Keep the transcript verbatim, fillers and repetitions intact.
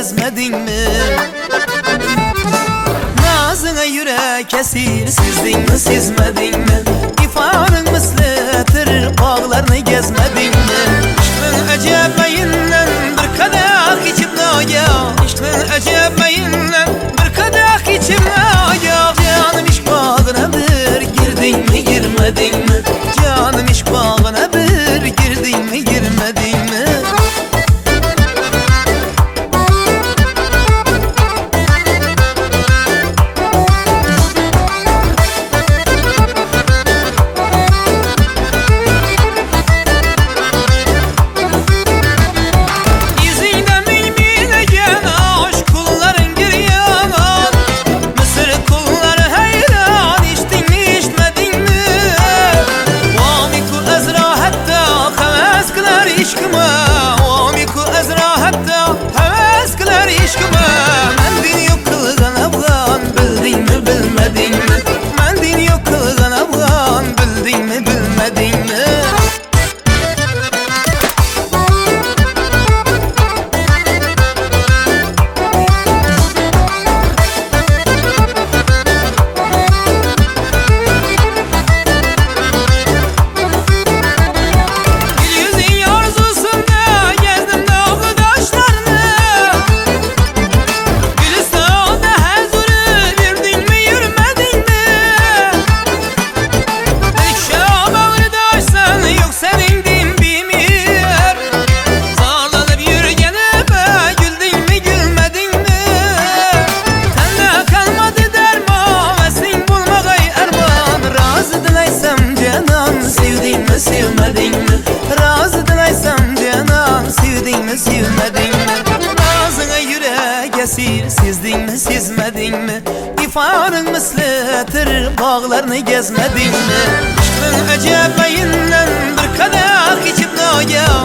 gezmedin mi? Nazına yürek esir, sizdin mi sezmedin mi? İfarın mislidir, bağlarını gezmedin mi? İşkın acayipleyinden bir kadeh içip naya, İşkın acayipleyinden bir kadeh içip naya. Canım iş bağına bir girdin mi girmedin mi? Canım iş bağına bir girdin mi girmedin mi? Sevmedin mi? Razı dileysem canan, sevdin mi sevmedin mi? Nazına yürek esir, sizdin mi sezmedin mi? İfarın mislidir, bağlarını gezmedin mi? İşkın acayipleyinden bir kadeh içip naya,